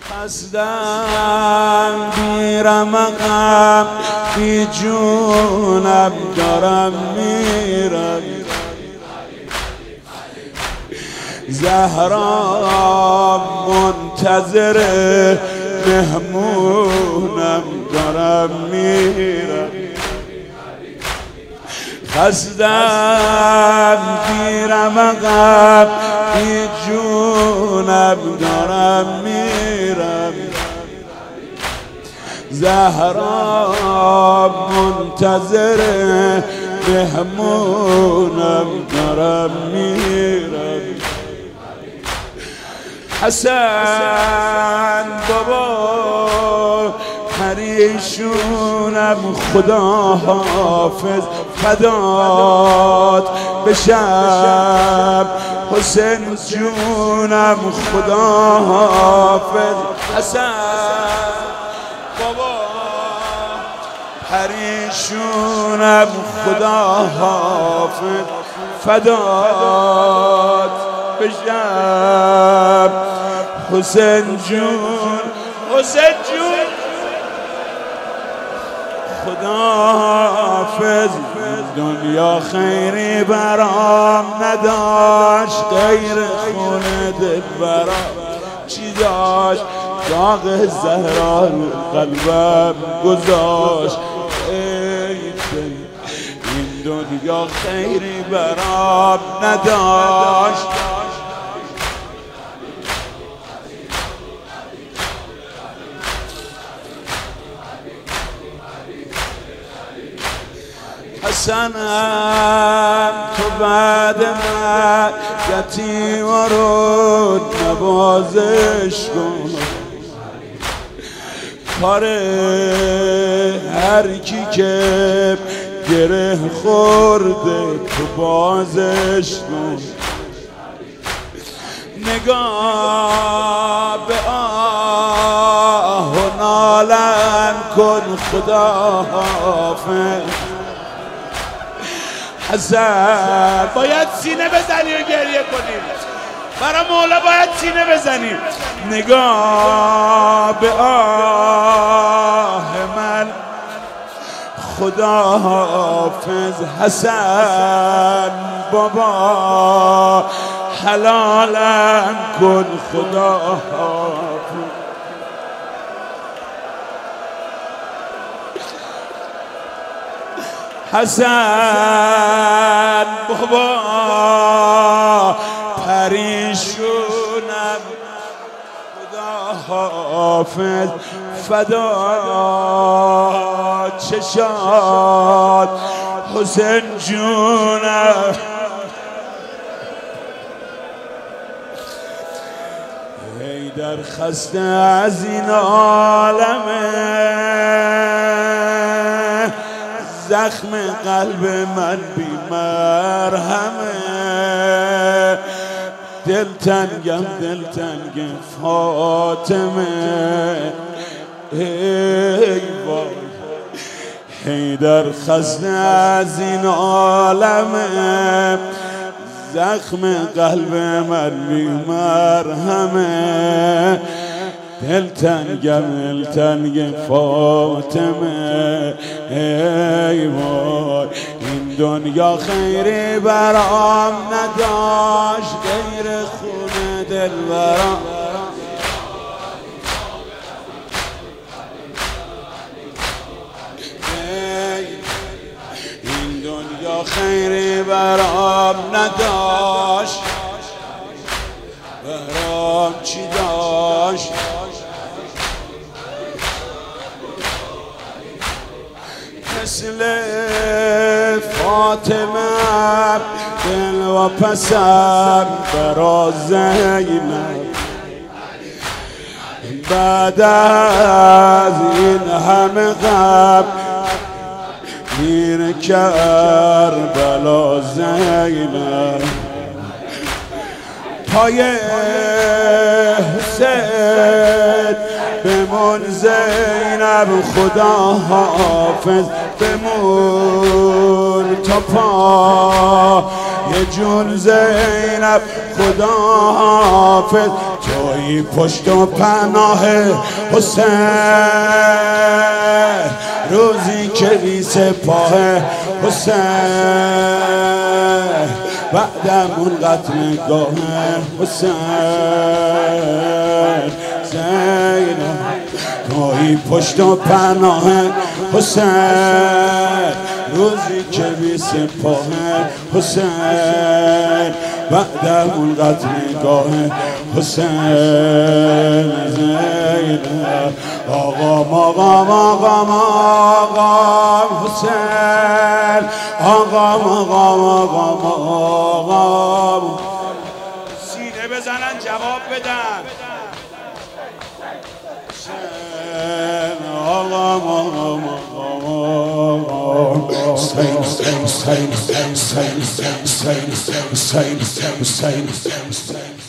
خستم میرم عقب بی جونم دارم میرم زهرا منتظر مهمونم دارم میرم خستم میرم عقب بی جونم دارم میرم زهرا منتظر مهمونم دارم میرم حسن بابا پریشونم خدا حافظ فدات بشم حسین جونم خدا حافظ حسن بابا پریشونم خدا حافظ فدات بشم حسین جون حسین جون خدا حافظ دنیا خیری برام نداشت غیر خون دل برام چی داشت داغ زهرا رو قلبم گذاشت این دنیا خیری برام نداشت حسنم تو بعد من یتیم رو نوازش کن کار هر کی که گره خورده تو بازش کن نگاه به آه و نالم کن خدا حافظ حسن باید سینه بزنی و گریه کنی برای مولا باید سینه بزنی نگاه به آه من خدا حافظ حسن بابا حلالم کن خدا حافظ حسن بابا پریشونم خدا حافظ فدا چشات حسین جونم حیدر خسته از این عالمه زخم قلب من بی مرهمه دلتنگم دلتنگ فاطمه ای وای حیدر خسته از این عالمه زخم قلب من بی مرهمه دلتنگم دلتنگ فاطمه ای وای این دنیا خیری برام نداشت غیر خون دل برام این دنیا خیری برام نداشت برام چی داشت مثل فاطمه دل و پسر برا زینب بعد از این همه غم میر کربلا زینب پای حسین بمون زینب خدا حافظ بمون تا پا یه جون زینب خدا حافظ توی پشت و پناه حسین روزی که بی سپاه حسین بعدمون قتل گاه حسین زینب توی پشت و پناه حسین روزی که بی سپاه حسین بعدمون قتل گاه حسین زینب آقام آقام آقام آقام حسین آقام آقام آقام آقام سینه بزنن جواب بدن آقام آقام Hussein